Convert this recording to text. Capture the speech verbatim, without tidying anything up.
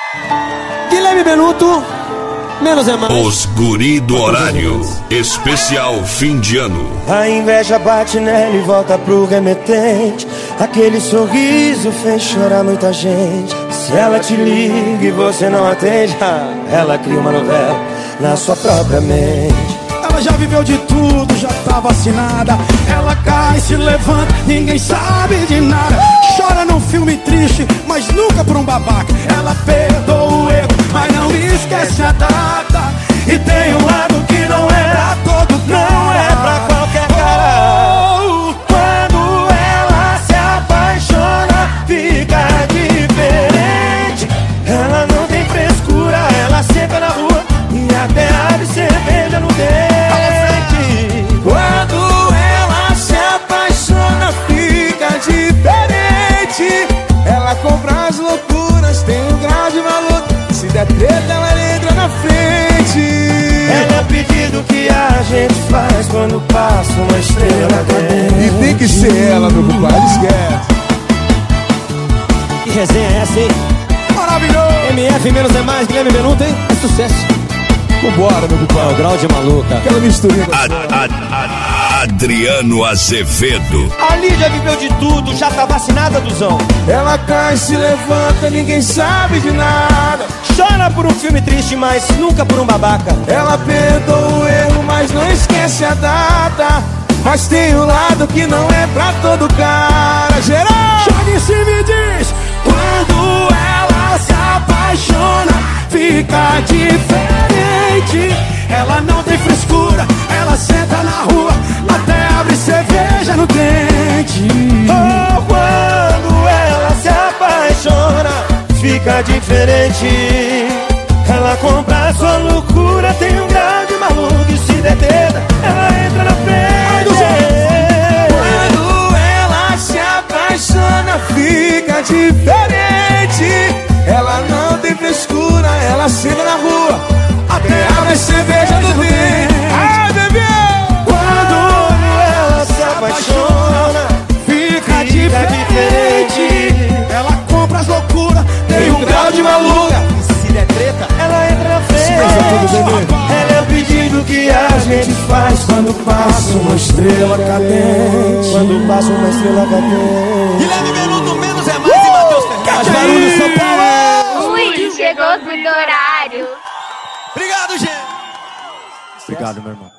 Guilherme Benuto, menos é mais. Os guri do horário, especial fim de ano. A inveja bate nela e volta pro remetente. Aquele sorriso fez chorar muita gente. Se ela te liga e você não atende, ela cria uma novela na sua própria mente. Ela já viveu de tudo, já tá vacinada. Ela cai, se levanta, ninguém sabe de nada. Chora num filme triste, mas nunca por um babaca. Ela perdoa o erro, mas não esquece a data. E tem um lado que não é pra todo, não é pra qualquer cara. Oh, quando ela se apaixona, fica diferente. Ela não tem frescura, ela senta na rua e até abre cerveja no dente. Quando ela se apaixona, fica diferente. Ela compra as loucuras, tem um grau de valor. Se der treta, ela entra na frente. Ela é o pedido que a gente faz quando passa uma estrela cadente. E tem que ser ela, meu compadre, esquece. Que resenha é essa, hein? Maravilhoso! M F menos é mais, Guilherme Benuto, hein? É sucesso. Vambora, meu É o compadre. grau de maluca. Aquela misturinha. A- a- a- Adriano Azevedo. A Lídia viveu de tudo, já tá vacinada, Duzão. Ela cai, se levanta, ninguém sabe de nada. Chora por um filme triste, mas nunca por um babaca. Ela perdoa o erro, mas não esquece a data. Mas tem um lado que não é pra todo cara. Geral! Joga em cima e diz: quando ela se apaixona, fica diferente. Ela não tem frescura, ela senta na rua, até abre cerveja no dente. Oh, quando ela se apaixona, fica diferente. Ela compra a sua loucura, tem um grau de maluco. E se der treta, ela entra na frente. Quando ela se apaixona, fica diferente. Ela não tem frescura, ela senta na rua, até abre cerveja no dente. Ah, bebê! Quando ela se apaixona, Fica fica diferente. diferente. Ela compra as loucuras, tem um grau de maluca. Se der treta, ela entra na frente. tudo bem, bebê? Ela é o pedido que a gente faz quando passa uma estrela cadente. Quando passa uma estrela cadente. Guilherme Benuto, menos é mais, e Matheus Ferraz. Barulho, São Paulo. Ui, chegou o horário. Obrigado, gente. Obrigado, meu irmão.